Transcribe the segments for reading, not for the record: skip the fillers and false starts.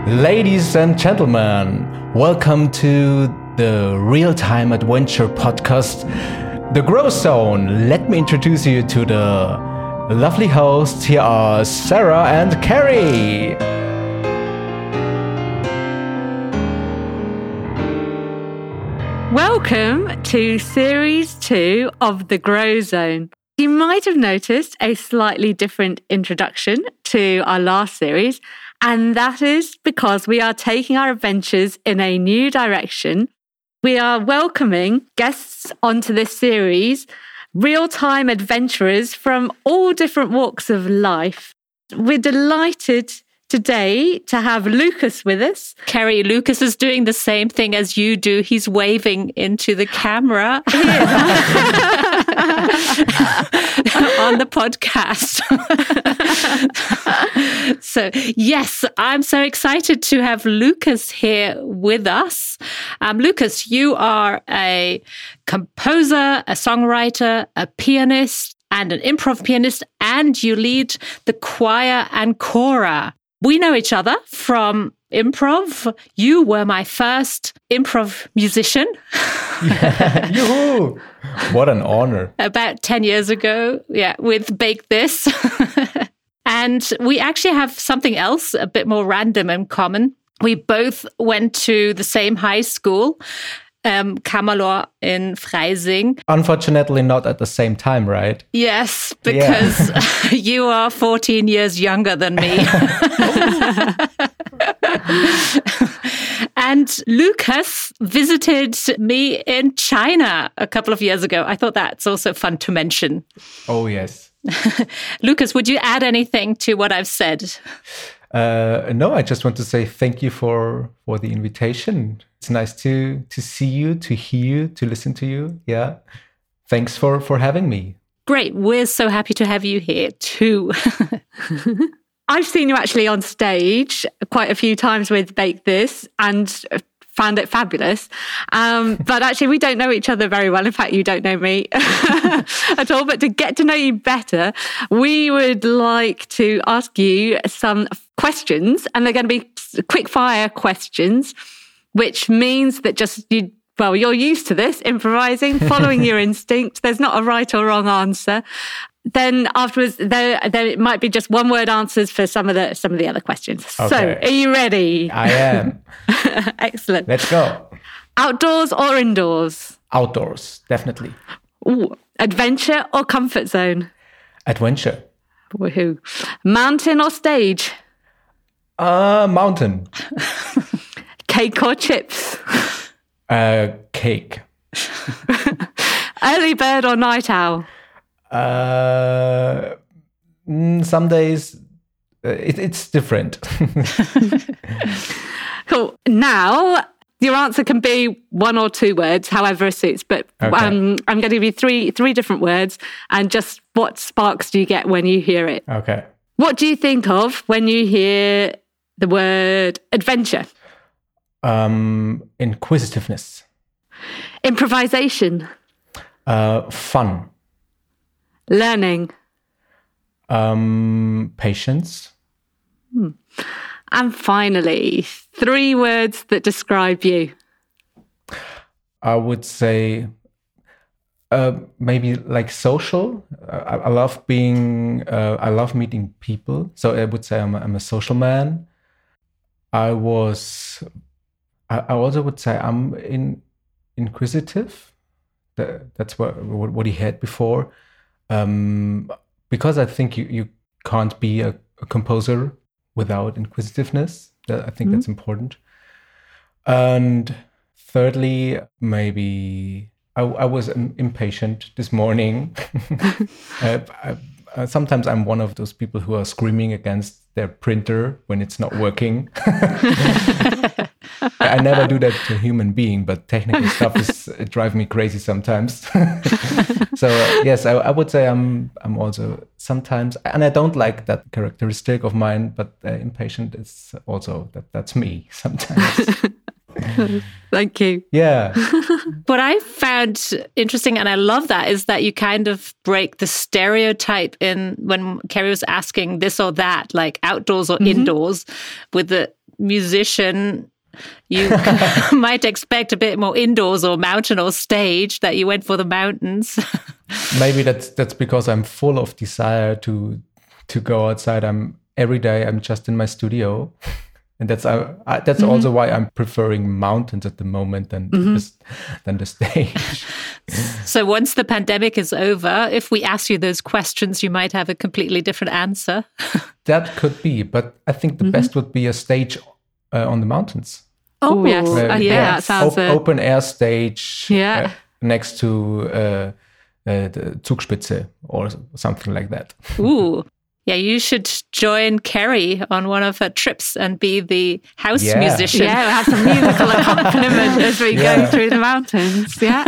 Ladies and gentlemen, welcome to the Real-Time Adventure podcast, The Growth Zone. Let me introduce you to the lovely hosts. Here are Sarah and Carrie. Welcome to Series 2 of The Growth Zone. You might have noticed a slightly different introduction to our last series, and that is because we are taking our adventures in a new direction. We are welcoming guests onto this series, real-time adventurers from all different walks of life. We're delighted today to have Lucas with us. Carrie, Lucas is doing the same thing as you do. He's waving into the camera on the podcast. So, yes, I'm so excited to have Lucas here with us. Lucas, you are a composer, a songwriter, a pianist, and an improv pianist, and you lead the choir and Cora. We know each other from improv. You were my first improv musician. Yeah. Yoo-hoo! What an honor. About 10 years ago, with Bake This. And we actually have something else a bit more random in common. We both went to the same high school, Kammerlohr in Freising. Unfortunately, not at the same time, right? Yes, because you are 14 years younger than me. And Lucas visited me in China a couple of years ago. I thought that's also fun to mention. Oh, yes. Lucas, would you add anything to what I've said? No, I just want to say thank you for the invitation. It's nice to see you, to hear you, to listen to you. Yeah. Thanks for having me. Great. We're so happy to have you here too. I've seen you actually on stage quite a few times with Bake This and found it fabulous. But actually, we don't know each other very well. In fact, you don't know me at all. But to get to know you better, we would like to ask you some questions. And they're going to be quick fire questions, which means that you're used to this, improvising, following your instinct. There's not a right or wrong answer. Then afterwards, there might be just one word answers for some of the other questions. Okay. So, are you ready? I am. Excellent. Let's go. Outdoors or indoors? Outdoors, definitely. Ooh, adventure or comfort zone? Adventure. Woohoo. Mountain or stage? Mountain. Cake or chips? Cake. Early bird or night owl? Some days it's different. Cool. Now, your answer can be one or two words, however it suits. But okay. I'm going to give you three different words, and just what sparks do you get when you hear it? Okay. What do you think of when you hear the word adventure? Inquisitiveness. Improvisation. Fun. Learning. Patience. And finally, 3 words that describe you. I would say maybe like social. I love I love meeting people. So I would say I'm a social man. I also would say I'm inquisitive. That's what he had before. Because I think you can't be a composer without inquisitiveness. I think that's important. And thirdly, maybe I was impatient this morning. Sometimes I'm one of those people who are screaming against their printer when it's not working. I never do that to a human being, but technical stuff it drives me crazy sometimes. So yes, I would say I'm also sometimes, and I don't like that characteristic of mine, but impatient is also that's me sometimes. Thank you. Yeah. What I found interesting, and I love that, is that you kind of break the stereotype in when Carrie was asking this or that, like outdoors or indoors, with the musician, you might expect a bit more indoors or mountain or stage, that you went for the mountains. Maybe that's because I'm full of desire to go outside. Every day I'm just in my studio, and that's also why I'm preferring mountains at the moment than the stage. So once the pandemic is over, if we ask you those questions, you might have a completely different answer. That could be, but I think the best would be a stage on the mountains. Oh, yes. That sounds open air stage next to the Zugspitze or something like that. Ooh. Yeah, you should join Kerry on one of her trips and be the house musician. Yeah, we'll have some musical accompaniment as we go through the mountains. Yeah.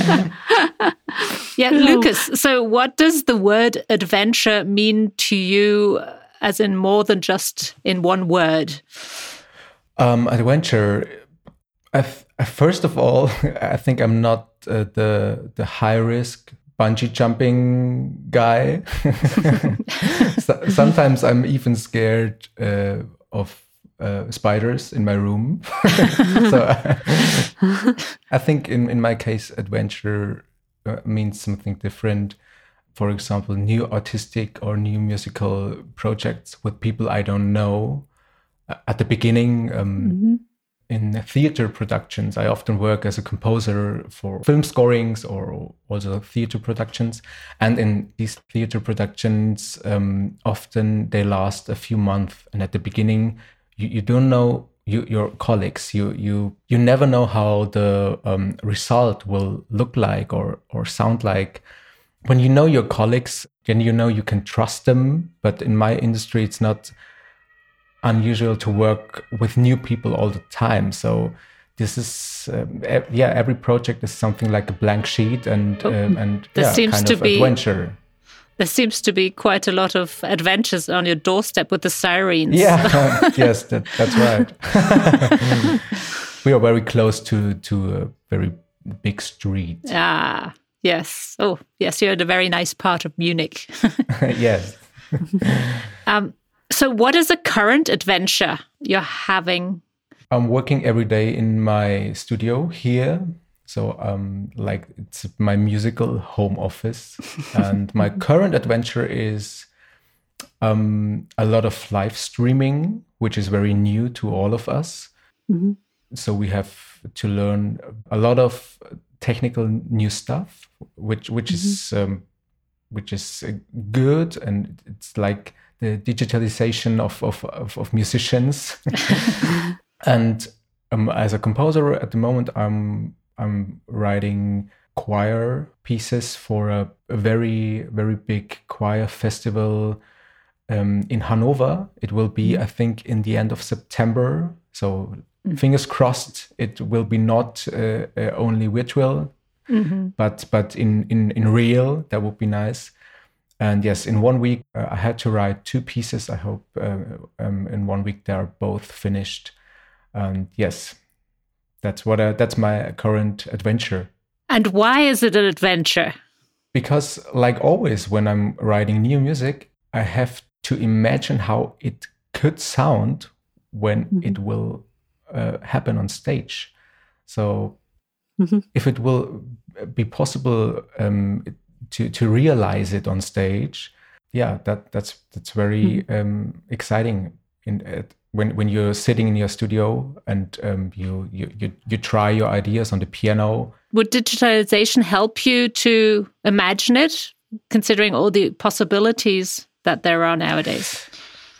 Lucas, so what does the word adventure mean to you, as in more than just in one word? Adventure. First of all, I think I'm not the high risk bungee jumping guy. Sometimes I'm even scared of spiders in my room. So I think in my case, adventure means something different. For example, new artistic or new musical projects with people I don't know. At the beginning, in theater productions, I often work as a composer for film scorings or also theater productions. And in these theater productions, often they last a few months. And at the beginning, you don't know your colleagues. You never know how the result will look like or sound like. When you know your colleagues, then you know you can trust them. But in my industry, it's not unusual to work with new people all the time. So this is, every project is something like a blank sheet and adventure. There seems to be quite a lot of adventures on your doorstep with the sirens. Yeah, yes, that's right. We are very close to a very big street. Ah, yes. Oh, yes, you're in a very nice part of Munich. Yes. So what is a current adventure you're having? I'm working every day in my studio here. So it's my musical home office. And my current adventure is a lot of live streaming, which is very new to all of us. Mm-hmm. So we have to learn a lot of technical new stuff, which is good, and it's like the digitalization of musicians. And as a composer at the moment, I'm writing choir pieces for a very, very big choir festival in Hanover. It will be, I think, in the end of September. So fingers crossed, it will be not only virtual, but in real. That would be nice. And yes, in 1 week, I had to write 2 pieces. I hope in 1 week they are both finished. And yes, that's my current adventure. And why is it an adventure? Because like always, when I'm writing new music, I have to imagine how it could sound when it will happen on stage. So if it will be possible to realize it on stage, that's very exciting. When you're sitting in your studio and you try your ideas on the piano. Would digitalization help you to imagine it, considering all the possibilities that there are nowadays?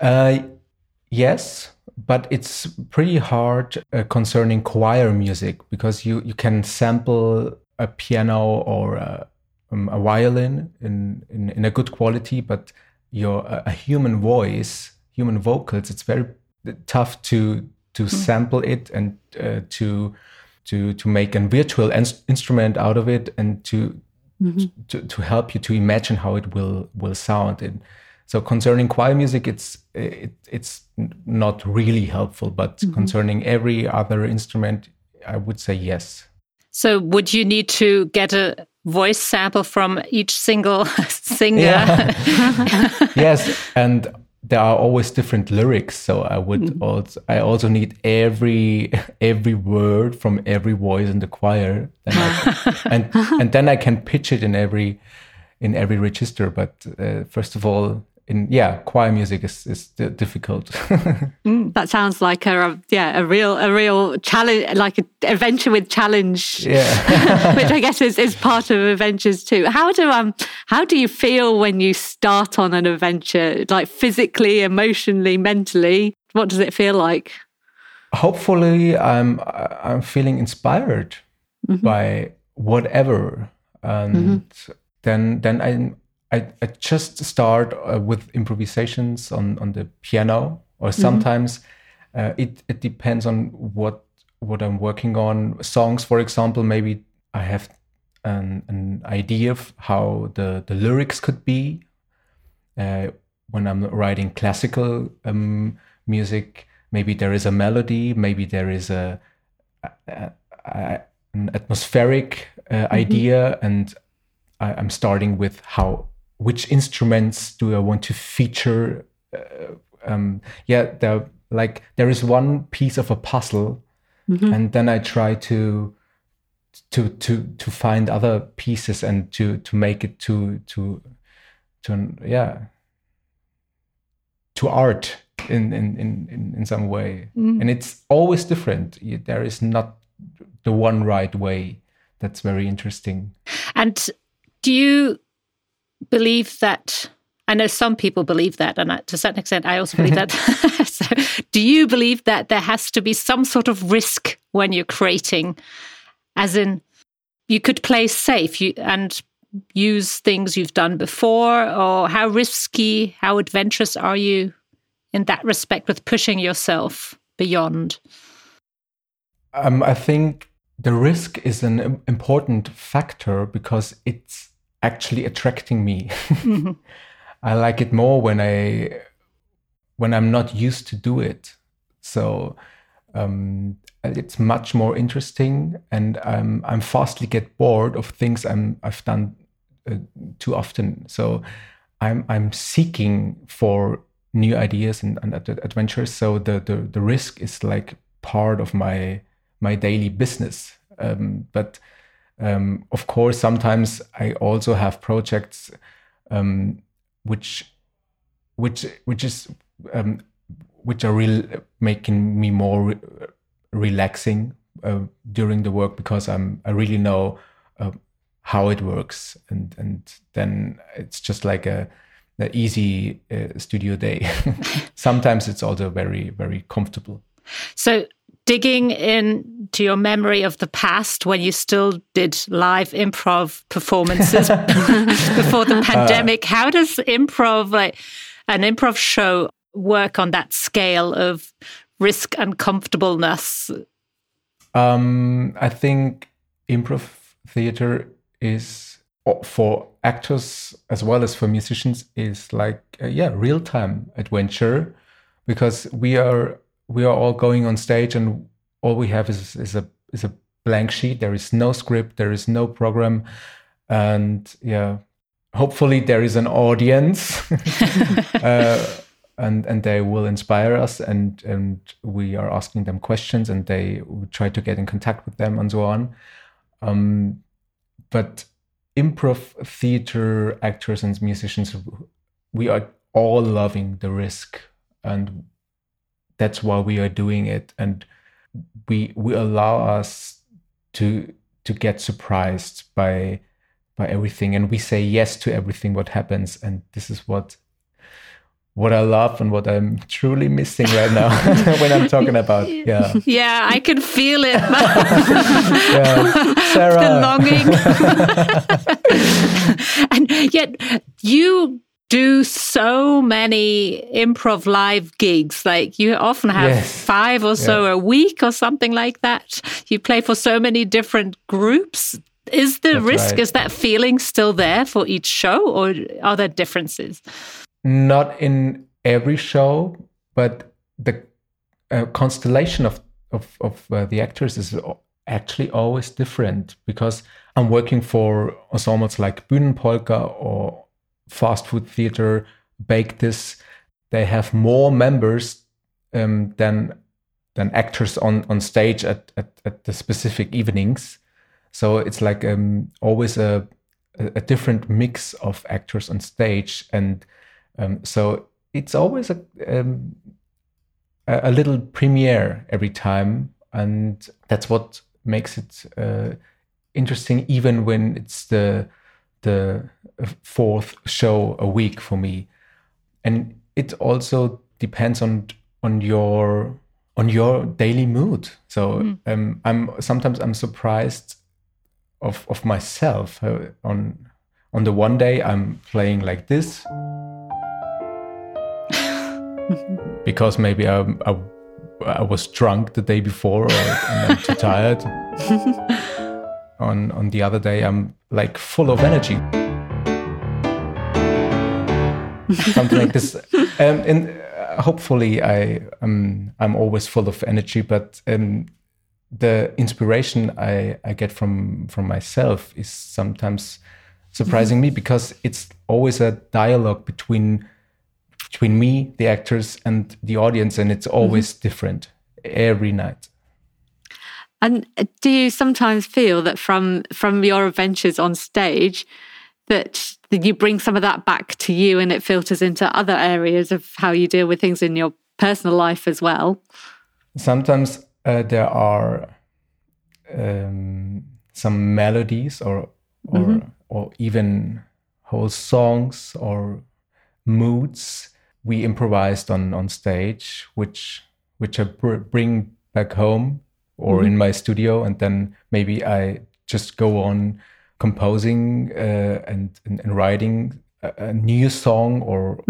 Yes, but it's pretty hard concerning choir music, because you can sample a piano or a violin in a good quality, but a human voice, human vocals, it's very tough to sample it and to make a virtual instrument out of it, and to help you to imagine how it will sound. And so concerning choir music, it's not really helpful, but concerning every other instrument, I would say yes. So would you need to get a voice sample from each single singer? Yeah. Yes, and there are always different lyrics, so I also need every word from every voice in the choir, and then I can pitch it in every register. But first of all, choir music is difficult. That sounds like a real challenge, like an adventure with challenge. Yeah. Which I guess is part of adventures too. How do you feel when you start on an adventure, like physically, emotionally, mentally? What does it feel like? Hopefully, I'm feeling inspired by whatever, and then I just start with improvisations on the piano, or sometimes it depends on what I'm working on. Songs, for example, maybe I have an idea of how the lyrics could be. When I'm writing classical music, maybe there is a melody, maybe there is an atmospheric idea, and I'm starting with which instruments do I want to feature? There is one piece of a puzzle, and then I try to find other pieces and to make it to art in some way. And it's always different. There is not the one right way. That's very interesting. And do you believe that? I know some people believe that, and to a certain extent I also believe that. So do you believe that there has to be some sort of risk when you're creating, as in you could play safe and use things you've done before, or how risky, how adventurous are you in that respect with pushing yourself beyond? I think the risk is an important factor because it's actually attracting me. I like it more when I'm not used to do it. So it's much more interesting, and I'm fastly get bored of things I've done too often. So I'm seeking for new ideas and adventures. So the risk is like part of my daily business. But of course, sometimes I also have projects which are making me more relaxing during the work, because I really know how it works, and then it's just like a easy studio day. Sometimes it's also very, very comfortable. So digging into your memory of the past when you still did live improv performances before the pandemic, how does improv, like an improv show, work on that scale of risk and comfortableness? I think improv theater is, for actors as well as for musicians, is like real-time adventure, because we are all going on stage, and all we have is a blank sheet. There is no script, there is no program, and hopefully there is an audience, and they will inspire us, and we are asking them questions, and they try to get in contact with them, and so on. But improv theater actors and musicians, we are all loving the risk, and that's why we are doing it, and we allow us to get surprised by everything, and we say yes to everything what happens, and this is what I love and what I'm truly missing right now when I'm talking about. Yeah, I can feel it. Sarah. The longing. And yet you do so many improv live gigs. Like you often have 5 or so a week or something like that. You play for so many different groups. Is the risk, is that feeling still there for each show, or are there differences? Not in every show, but the constellation of the actors is actually always different, because I'm working for ensembles like Bühnenpolka or Fast Food Theater, Bake This. they have more members than actors on stage at the specific evenings. So it's like always a different mix of actors on stage, and so it's always a little premiere every time, and that's what makes it interesting, even when it's the fourth show a week for me. And it also depends on your daily mood. So I'm sometimes surprised of myself. On the one day I'm playing like this because maybe I was drunk the day before, and I'm too tired. On the other day I'm like full of energy. Something like this. And hopefully I'm always full of energy, but the inspiration I get from myself is sometimes surprising me, because it's always a dialogue between me, the actors, and the audience, and it's always different every night. And do you sometimes feel that from your adventures on stage that you bring some of that back to you, and it filters into other areas of how you deal with things in your personal life as well? Sometimes there are some melodies or even whole songs or moods we improvised on stage, which I bring back home or in my studio, and then maybe I just go on composing and writing a new song, or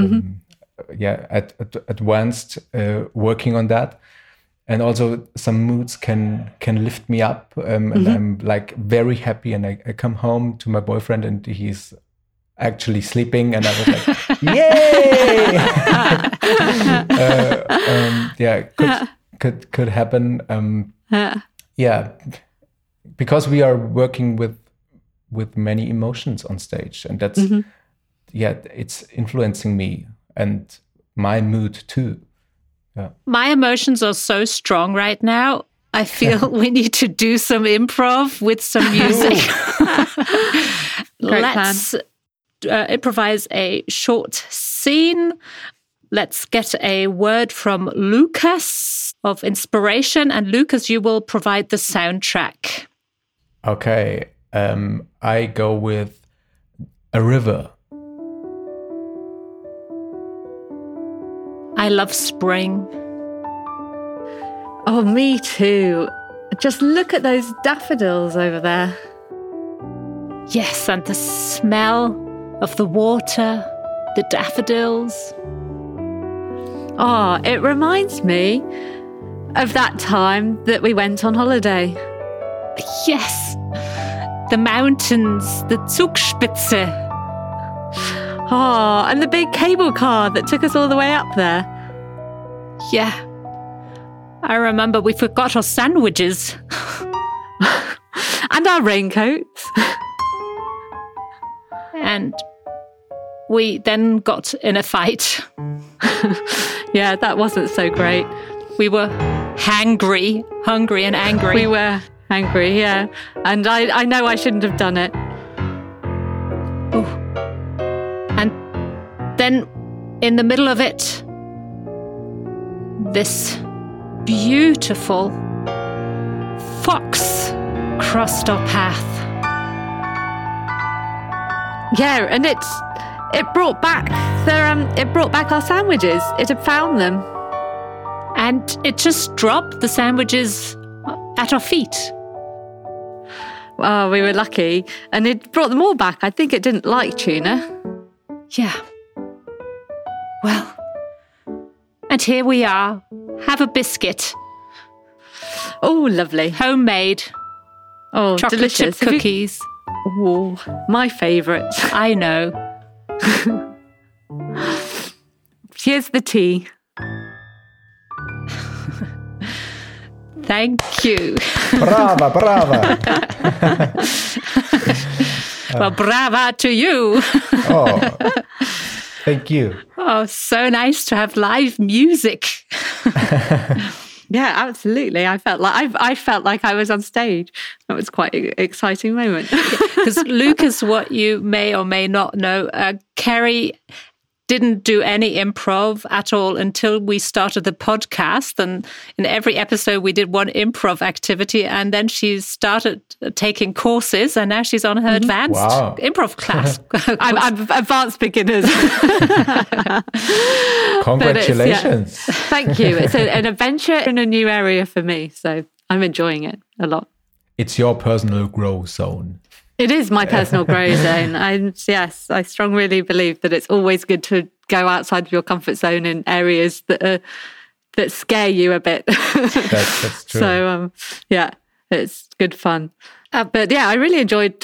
advanced working on that. And also some moods can lift me up, and I'm like very happy, and I come home to my boyfriend and he's actually sleeping, and I was like, yay! Could happen. Because we are working with many emotions on stage, and that's it's influencing me and my mood too. Yeah. My emotions are so strong right now. I feel we need to do some improv with some music. Let's improvise a short scene. Let's get a word from Lucas of inspiration. And Lucas, you will provide the soundtrack. Okay. I go with a river. I love spring. Oh, me too. Just look at those daffodils over there. Yes, and the smell of the water, the daffodils. Oh, it reminds me of that time that we went on holiday. Yes, the mountains, the Zugspitze. Oh, and the big cable car that took us all the way up there. Yeah. I remember we forgot our sandwiches. And our raincoats. And we then got in a fight. Yeah, that wasn't so great. We were hungry and angry. We were angry, yeah. And I know I shouldn't have done it. Oh. And then in the middle of it, this beautiful fox crossed our path. Yeah, and it brought back our sandwiches. It had found them. And it just dropped the sandwiches at our feet. Oh, we were lucky. And it brought them all back. I think it didn't like tuna. Yeah. Well, and here we are. Have a biscuit. Oh, lovely. Homemade. Oh, chocolate delicious. chip cookies. Oh, my favourite. I know. Here's the tea. Thank you. Brava. Well, brava to you. Oh. Thank you. Oh, so nice to have live music. Yeah, absolutely. I felt like I was on stage. That was quite an exciting moment. Because Lucas, what you may or may not know, Kerry didn't do any improv at all until we started the podcast. And in every episode, we did one improv activity. And then she started taking courses. And now she's on her advanced improv class. I'm advanced beginners. Congratulations. Thank you. It's an adventure in a new area for me. So I'm enjoying it a lot. It's your personal growth zone. It is my personal growth zone. I strongly believe that it's always good to go outside of your comfort zone in areas that scare you a bit. That's true. So it's good fun. But yeah, I really enjoyed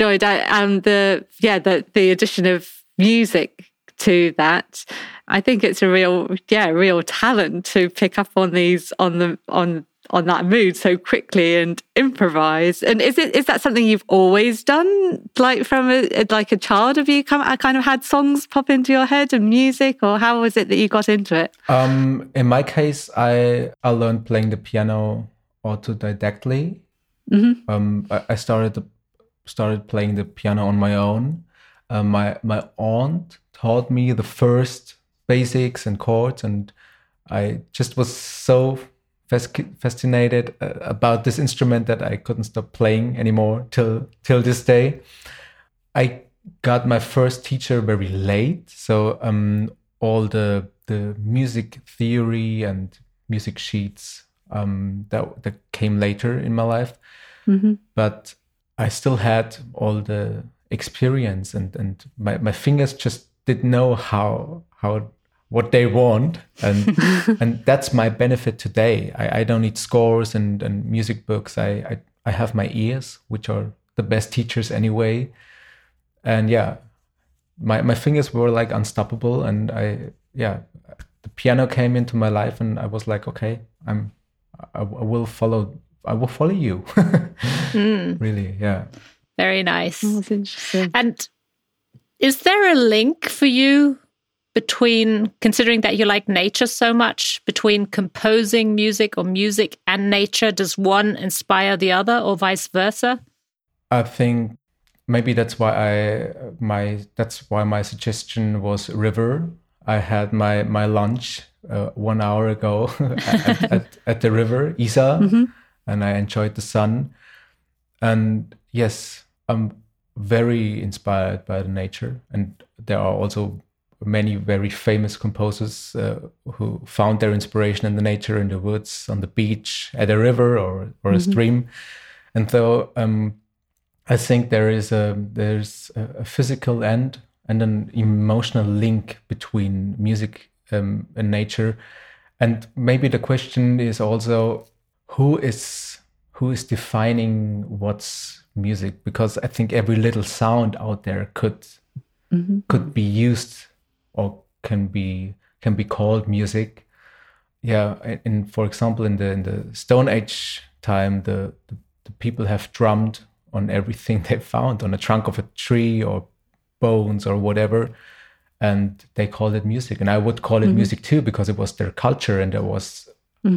the addition of music to that. I think it's a real talent to pick up on these on that mood so quickly and improvise. And is that something you've always done, like from a child? Have you kind of had songs pop into your head and music, or how was it that you got into it? In my case, I learned playing the piano autodidactly. I started playing the piano on my own. My aunt taught me the first basics and chords, and I just was so fascinated about this instrument that I couldn't stop playing anymore till this day. I got my first teacher very late, so all the music theory and music sheets that came later in my life. But I still had all the experience, and my fingers just didn't know what they want, and that's my benefit today. I don't need scores and music books. I have my ears, which are the best teachers anyway. And yeah, my fingers were like unstoppable, and the piano came into my life, and I was like, okay, I will follow you. Really, yeah. Very nice. Oh, that's interesting. And is there a link for you between, considering that you like nature so much, between composing music or music and nature? Does one inspire the other, or vice versa? I think maybe that's why my suggestion was river. I had my lunch 1 hour ago at the river Isar, and I enjoyed the sun. And yes, I'm very inspired by the nature, and there are also many very famous composers who found their inspiration in the nature, in the woods, on the beach, at a river or a stream. And so I think there's a physical and an emotional link between music and nature. And maybe the question is also who is defining what's music, because I think every little sound out there could be used or can be called music. Yeah, and for example, in the Stone Age time, the people have drummed on everything they found on the trunk of a tree or bones or whatever, and they called it music. And I would call it music too, because it was their culture, and there was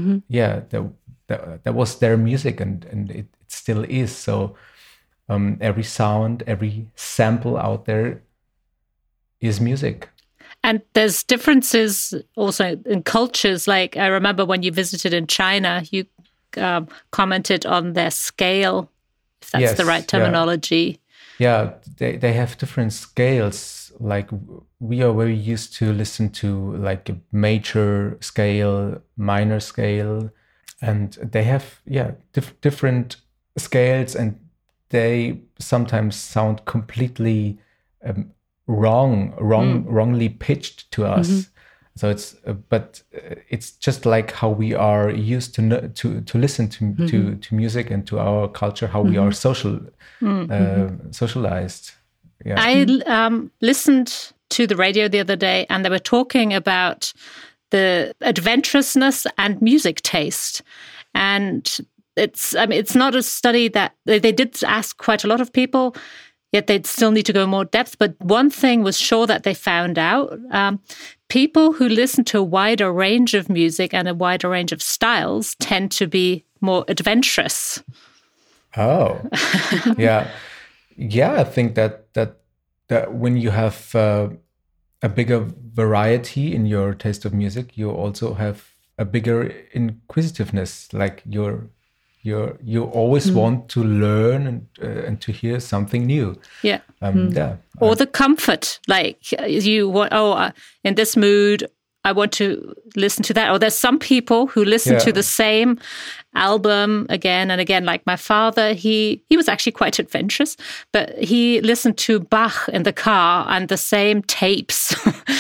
that was their music, and it still is. So every sound, every sample out there is music. And there's differences also in cultures. Like I remember when you visited in China, you commented on their scale, if that's the right terminology. Yeah, they have different scales. Like we are very used to listen to like a major scale, minor scale, and they have different scales, and they sometimes sound completely wrongly pitched to us. So it's just like how we are used to listen to music and to our culture, how we are socialized. Yeah. I listened to the radio the other day, and they were talking about the adventurousness and music taste. And it's not a study that they did ask quite a lot of people. yet they'd still need to go more depth. But one thing was sure that they found out. People who listen to a wider range of music and a wider range of styles tend to be more adventurous. Oh, yeah. Yeah, I think that when you have a bigger variety in your taste of music, you also have a bigger inquisitiveness. Like you always want to learn and to hear something new. Yeah. Yeah. Or the comfort, like you want, in this mood, I want to listen to that. Or there's some people who listen to the same album again and again. Like my father, he was actually quite adventurous, but he listened to Bach in the car and the same tapes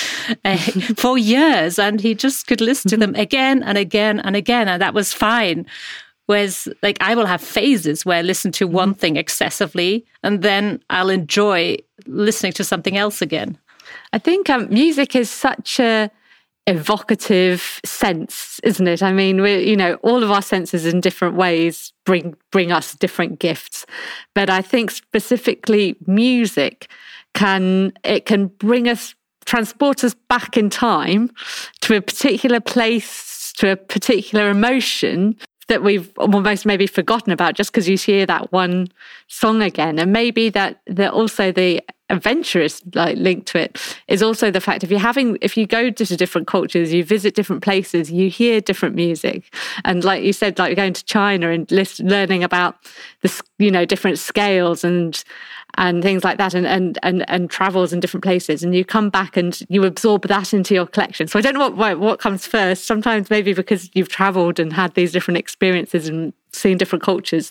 for years, and he just could listen to them again and again and again, and that was fine. Whereas, like, I will have phases where I listen to one thing excessively, and then I'll enjoy listening to something else again. I think music is such a evocative sense, isn't it? I mean, all of our senses in different ways bring us different gifts, but I think specifically music can transport us back in time to a particular place, to a particular emotion that we've almost maybe forgotten about just because you hear that one song again. And maybe that also the adventurous link to it is also the fact if you go to different cultures, you visit different places, you hear different music. And like you said, like going to China and learning about the different scales and things like that, and travels in different places, and you come back and you absorb that into your collection. So I don't know what comes first. Sometimes maybe because you've traveled and had these different experiences and seen different cultures,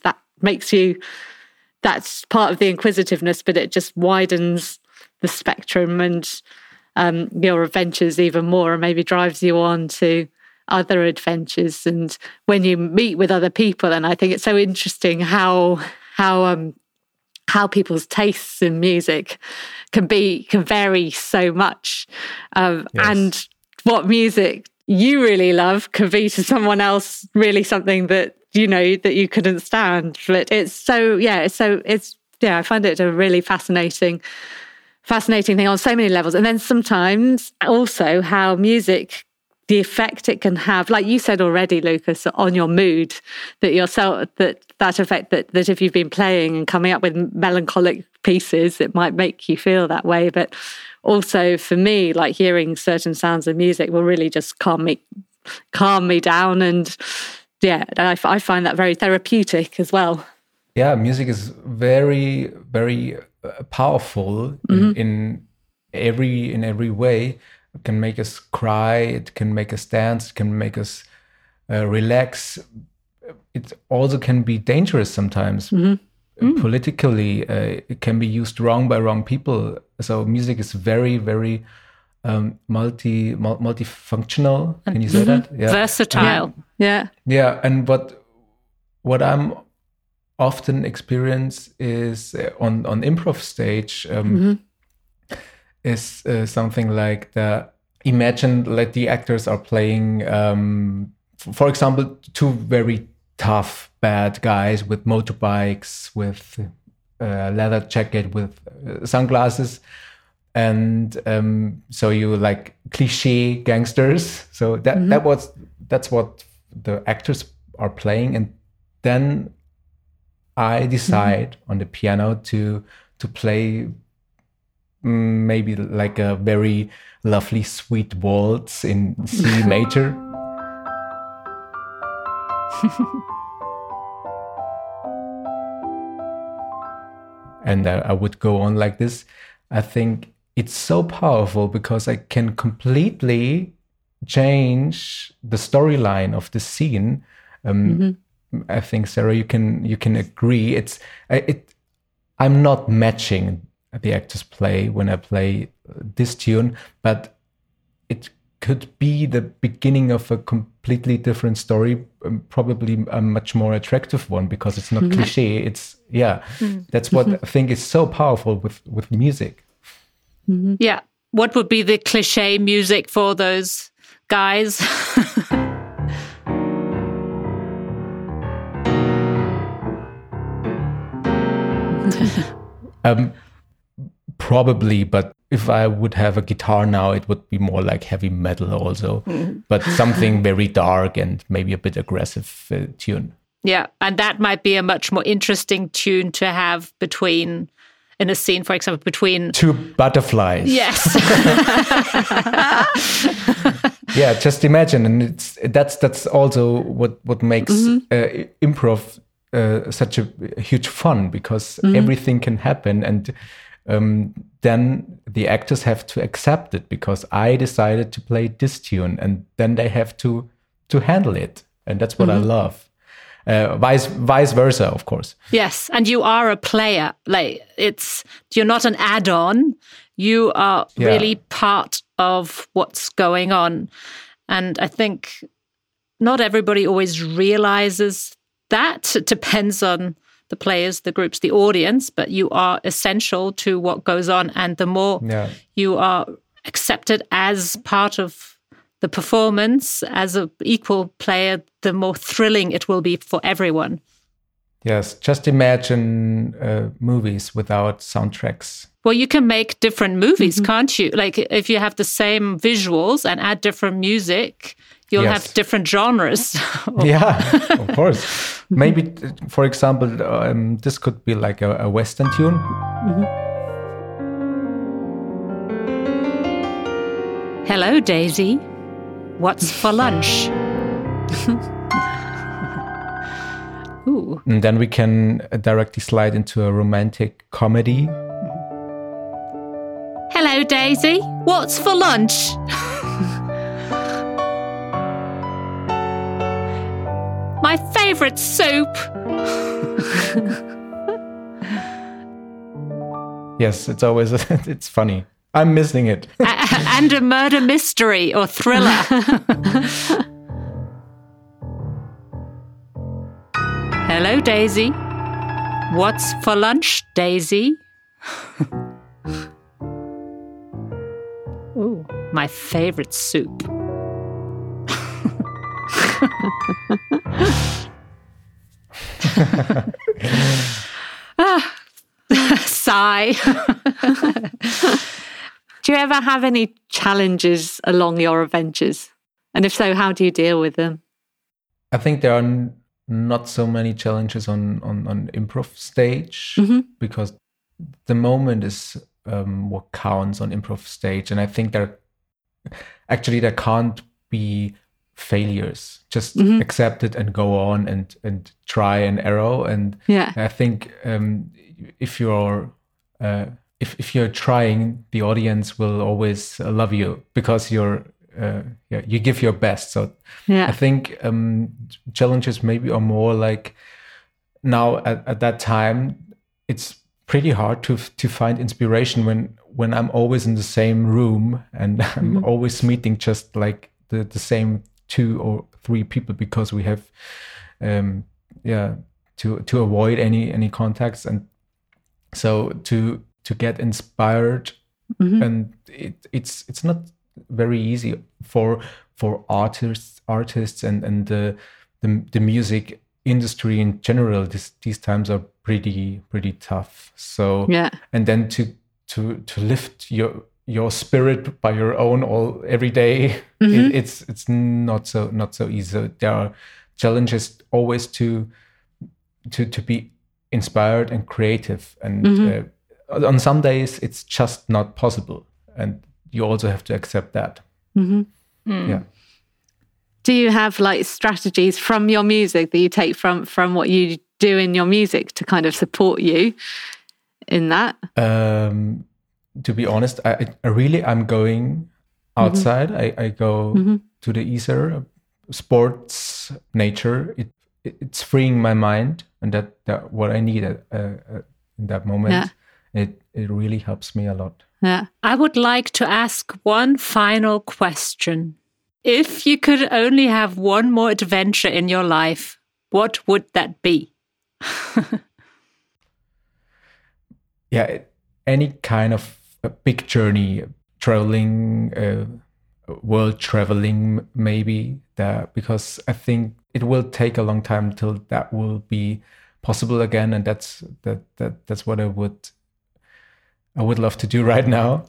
that's part of the inquisitiveness, but it just widens the spectrum and your adventures even more, and maybe drives you on to other adventures. And when you meet with other people, and I think it's so interesting how people's tastes in music can vary so much. Yes. And what music you really love could be to someone else really something that, that you couldn't stand. But I find it a really fascinating thing on so many levels. And then sometimes also how music, the effect it can have, like you said already, Lucas, on your mood, that effect that if you've been playing and coming up with melancholic pieces, it might make you feel that way. But also for me, like hearing certain sounds of music will really just calm me down. And I find that very therapeutic as well. Yeah, music is very, very powerful in every way. It can make us cry, it can make us dance, it can make us relax. It also can be dangerous sometimes. Politically, it can be used wrong by wrong people. So music is very, very multifunctional. Can you say that? Yeah. Versatile. Yeah. Yeah. And what I'm often experience is on improv stage is something like imagine like the actors are playing, for example, two very tough bad guys with motorbikes, with a leather jacket, with sunglasses, and so you like cliche gangsters. So that's what the actors are playing, and then I decide on the piano to play maybe like a very lovely sweet waltz in C major. And I would go on like this. I think it's so powerful because I can completely change the storyline of the scene. I think, Sarah, you can agree. I'm not matching the actor's play when I play this tune, but it could be the beginning of a completely different story, probably a much more attractive one because it's not cliche. That's what I think is so powerful with music. Yeah. What would be the cliche music for those guys? Probably, but if I would have a guitar now, it would be more like heavy metal also, but something very dark and maybe a bit aggressive tune. Yeah, and that might be a much more interesting tune to have between, in a scene, for example, between two butterflies. Yes. Yeah, just imagine, and that's also what makes improv such a huge fun, because everything can happen, and then the actors have to accept it, because I decided to play this tune, and then they have to handle it, and that's what I love. Vice versa, of course. Yes, and you are a player. Like, you're not an add-on. You are really part of what's going on. And I think not everybody always realizes that. It depends on the players, the groups, the audience, but you are essential to what goes on. And the more you are accepted as part of the performance, as an equal player, the more thrilling it will be for everyone. Yes, just imagine movies without soundtracks. Well, you can make different movies, can't you? Like, if you have the same visuals and add different music, you'll have different genres. Yeah, of course. Maybe, for example, this could be like a Western tune. Hello, Daisy. What's for lunch? Ooh. And then we can directly slide into a romantic comedy. Hello, Daisy. What's for lunch? My favourite soup. Yes, it's always it's funny. I'm missing it. And a murder mystery or thriller. Hello, Daisy. What's for lunch, Daisy? Ooh, my favourite soup. Sigh. Do you ever have any challenges along your adventures? And if so, how do you deal with them? I think there are not so many challenges on improv stage, because the moment is what counts on improv stage. And I think there can't be failures. Just accept it and go on and try and error. And I think if you're trying, the audience will always love you, because you give your best. So I think challenges maybe are more like, now at that time, it's pretty hard to find inspiration when I'm always in the same room and I'm always meeting just like the same 2 or 3 people, because we have to avoid any contacts. And so to get inspired, and it's not very easy for artists and the music industry in general. These times are pretty tough. So and then to lift your spirit by your own every day, it's not so easy. So there are challenges always to be inspired and creative, and on some days it's just not possible, and you also have to accept that. Yeah. Do you have like strategies from your music that you take from what you do in your music to kind of support you in that? To be honest, I'm going outside. I go to the ether, sports, nature. It's freeing my mind, and that what I need in that moment. Yeah. It really helps me a lot. Yeah. I would like to ask one final question. If you could only have one more adventure in your life, what would that be? Yeah, any kind of a big journey, traveling, world traveling, maybe, because I think it will take a long time till that will be possible again, and that's what I would I would love to do right now.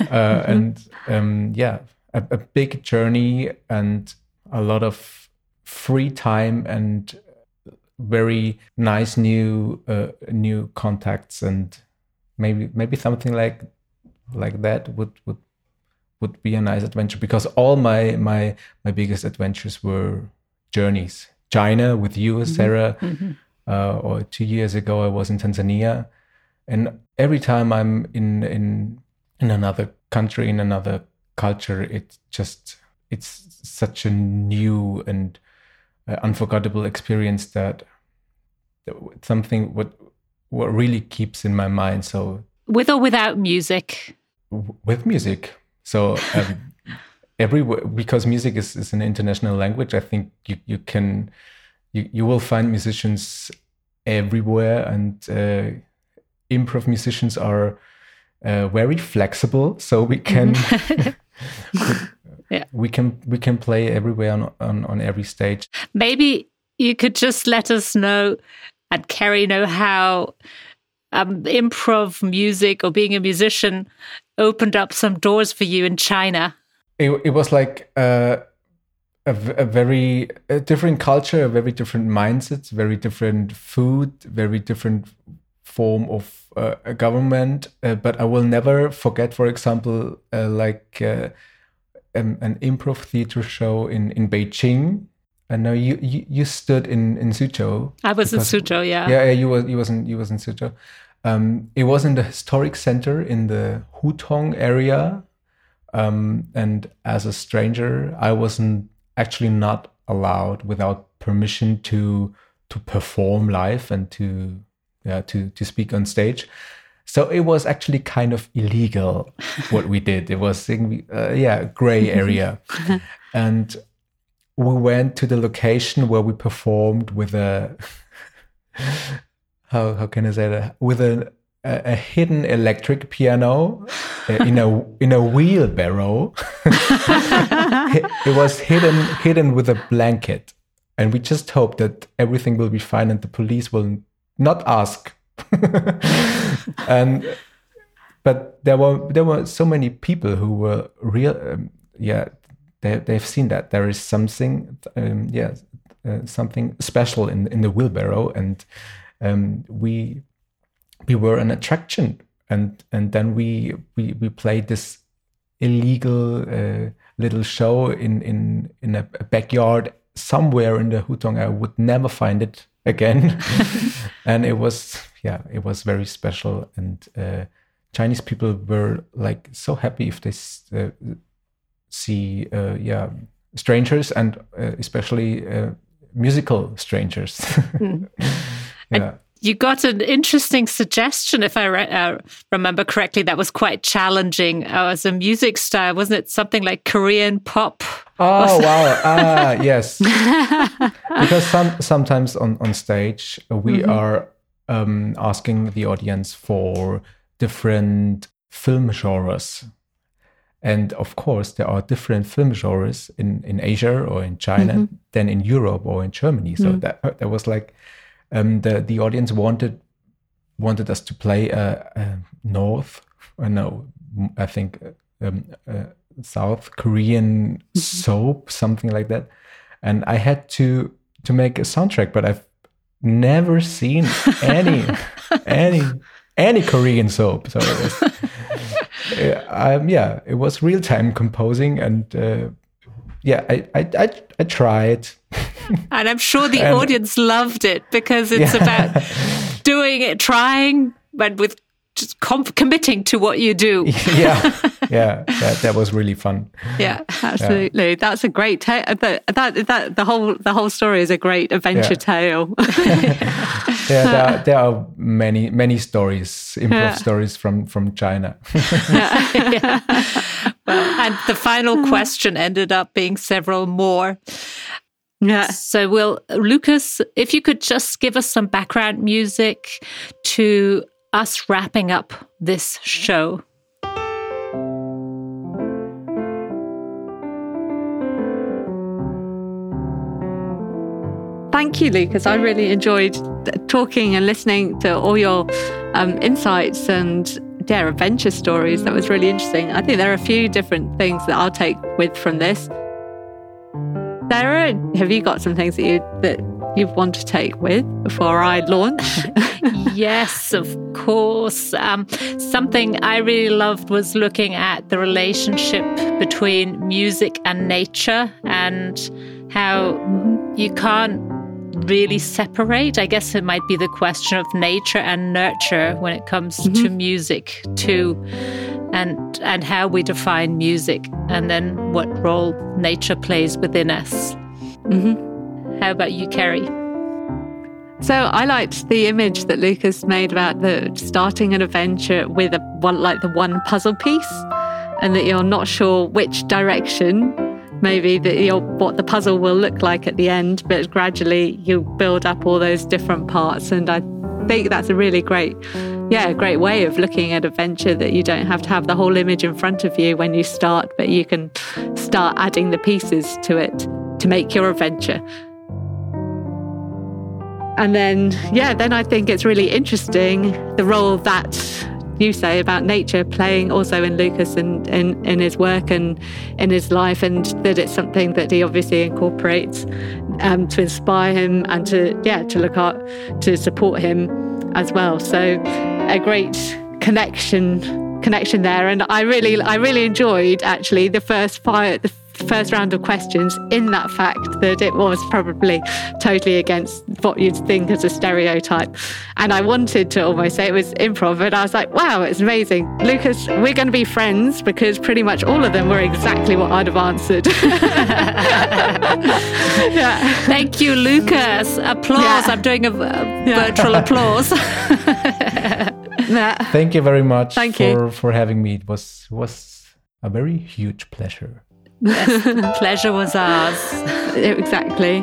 A big journey and a lot of free time and very nice new contacts, and maybe something like that would be a nice adventure, because all my biggest adventures were journeys. China with you, Sarah, or 2 years ago I was in Tanzania, and every time I'm in another country, in another culture, it's such a new and unforgettable experience that something what really keeps in my mind. So with or without music? With music. So everywhere, because music is an international language, I think you will find musicians everywhere, and improv musicians are very flexible, so we can we can play everywhere on every stage. Maybe you could just let us know, and Kerry know, how improv music or being a musician opened up some doors for you in China. It was like a very different culture, a very different mindset, very different food, very different form of a government. But I will never forget, for example, an improv theater show in Beijing. I know you stood in Suzhou. I was in Suzhou, yeah. Yeah, you was in Suzhou. It was in the historic center in the Hutong area. And as a stranger, I wasn't actually not allowed without permission to perform live and to speak on stage. So it was actually kind of illegal what we did. It was gray area. And we went to the location where we performed with a how can I say that, with a hidden electric piano in a wheelbarrow. It was hidden with a blanket, and we just hope that everything will be fine and the police will not ask. But there were so many people who were real. They've seen that there is something something special in the wheelbarrow, and we were an attraction, and then we played this illegal little show in a backyard somewhere in the Hutong. I would never find it again. And it was very special, and Chinese people were like so happy if they see strangers, and especially musical strangers. Yeah. You got an interesting suggestion, if I remember correctly, that was quite challenging as a music style. Wasn't it something like Korean pop? Oh, wow. Yes. Because sometimes on stage, we are asking the audience for different film genres. And of course, there are different film genres in Asia or in China than in Europe or in Germany. So that was like... the audience wanted us to play South Korean soap, something like that, and I had to make a soundtrack, but I've never seen any Korean soap, so it was it was real time composing, and I tried. And I'm sure the audience loved it, because it's about doing it, trying, but with just committing to what you do. That was really fun. Yeah, absolutely. Yeah. That's a great tale. That the whole story is a great adventure tale. There are many stories, improv stories from China. Well, and the final question ended up being several more. Yeah. So, Lucas, if you could just give us some background music to us wrapping up this show. Thank you, Lucas. I really enjoyed talking and listening to all your insights and adventure stories. That was really interesting. I think there are a few different things that I'll take with from this. Sarah, have you got some things that you want to take with before I launch? Yes, of course. Something I really loved was looking at the relationship between music and nature, and how you can't really separate. I guess it might be the question of nature and nurture when it comes to music too, and how we define music, and then what role nature plays within us. How about you, Kerry? So I liked the image that Lucas made about the starting an adventure with the one puzzle piece, and that you're not sure which direction, maybe what the puzzle will look like at the end, but gradually you build up all those different parts. And I think that's a really great way of looking at adventure, that you don't have to have the whole image in front of you when you start, but you can start adding the pieces to it to make your adventure. And then I think it's really interesting the role that you say about nature playing also in Lucas and in his work and in his life, and that it's something that he obviously incorporates to inspire him and to look out to support him as well. So a great connection there. And I really enjoyed actually the first round of questions, in that fact that it was probably totally against what you'd think as a stereotype. And I wanted to almost say it was improv, but I was like, wow, it's amazing. Lucas, we're going to be friends, because pretty much all of them were exactly what I'd have answered. Thank you, Lucas. Applause. I'm doing a virtual applause. Thank you very much you for having me. It was a very huge pleasure. Yes, the pleasure was ours. Exactly.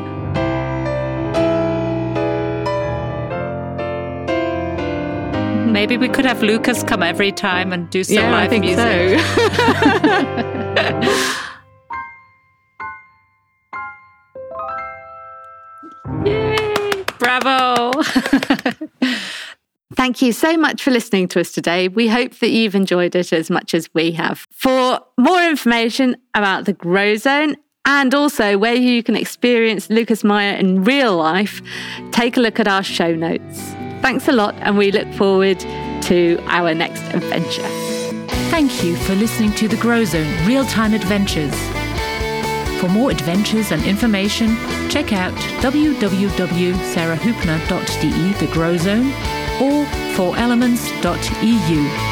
Maybe we could have Lucas come every time and do some live music. I think so. Yay! Bravo! Thank you so much for listening to us today. We hope that you've enjoyed it as much as we have. For more information about the Grow Zone, and also where you can experience Lucas Meyer in real life, take a look at our show notes. Thanks a lot, and we look forward to our next adventure. Thank you for listening to the Grow Zone Real-Time Adventures. For more adventures and information, check out www.sarahhoopner.de, the Grow Zone, or 4elements.eu.